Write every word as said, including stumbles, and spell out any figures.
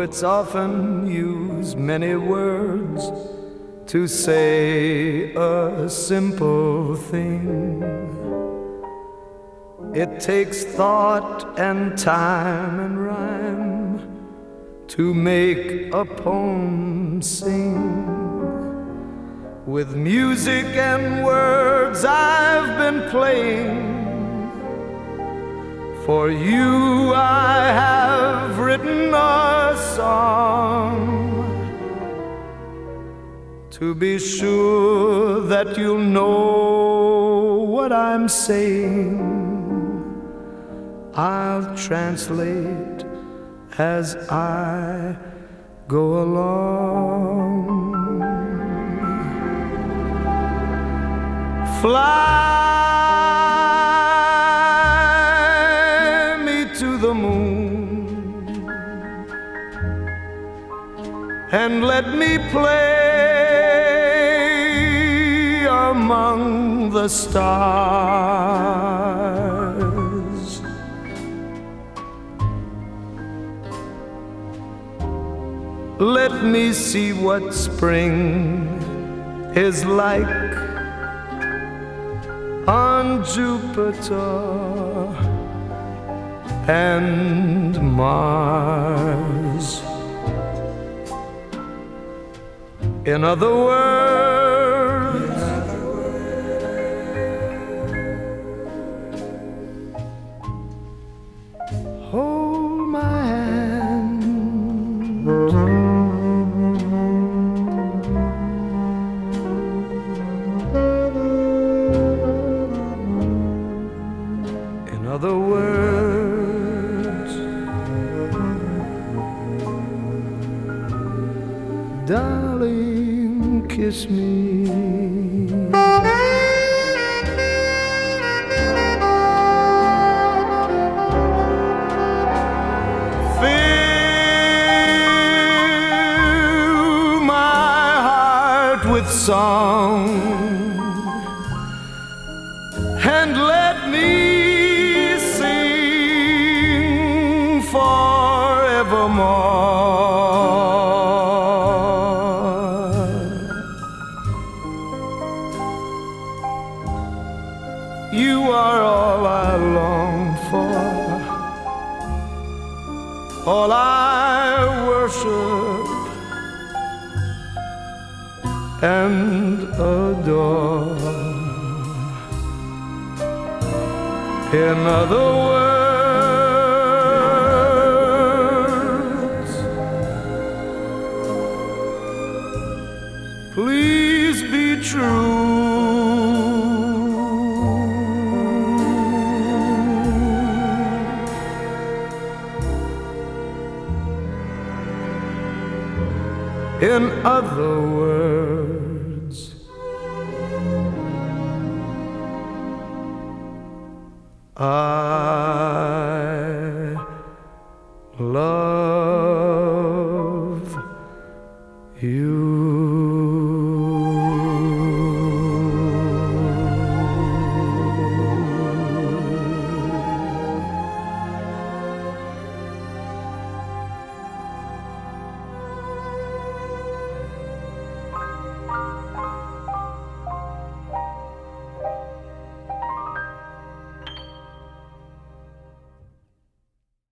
Poets often use many words to say a simple thing. It takes thought and time and rhyme to make a poem sing. With music and words I've been playing. For you I have written a song, to be sure that you'll know what I'm saying. I'll translate as I go along. Fly me to the moon and let me play among the stars. Let me see what spring is like on Jupiter and Mars. In other words, hold my hand. In other words, darling, kiss me. Fill my heart with song and let me sing forevermore. You are all I long for, all I worship and adore. In other words, please be true. In other words, I love you.